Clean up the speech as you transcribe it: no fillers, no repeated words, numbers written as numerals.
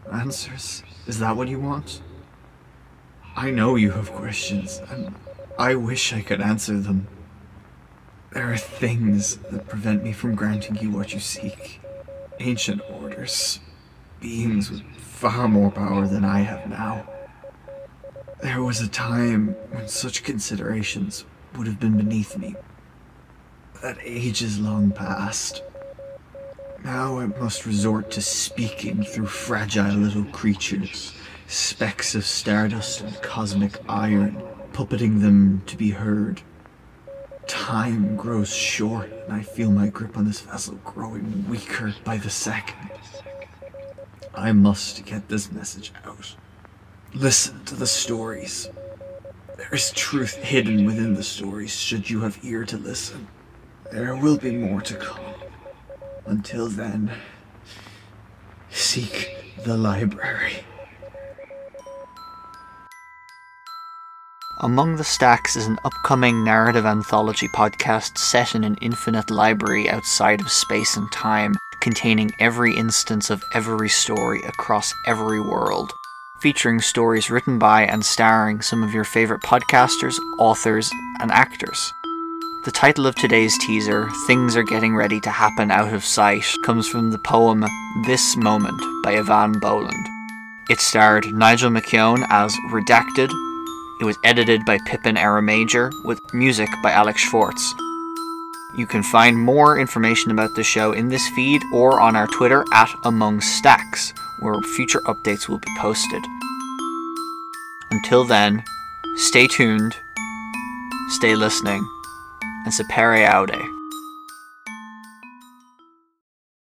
Answers? Is that what you want? I know you have questions, and I wish I could answer them. There are things that prevent me from granting you what you seek. Ancient orders. Beings with far more power than I have now. There was a time when such considerations would have been beneath me. That age is long past. Now I must resort to speaking through fragile little creatures, specks of stardust and cosmic iron, puppeting them to be heard. Time grows short, and I feel my grip on this vessel growing weaker by the second. I must get this message out. Listen to the stories. There is truth hidden within the stories, should you have ear to listen. There will be more to come. Until then, seek the library. Among the Stacks is an upcoming narrative anthology podcast set in an infinite library outside of space and time, containing every instance of every story across every world, featuring stories written by and starring some of your favourite podcasters, authors, and actors. The title of today's teaser, Things Are Getting Ready to Happen Out of Sight, comes from the poem This Moment by Ivan Boland. It starred Nigel McKeown as Redacted. It was edited by Pippin Era Major, with music by Alex Schwartz. You can find more information about the show in this feed or on our Twitter @AmongStacks, where future updates will be posted. Until then, stay tuned, stay listening, and sapere aude.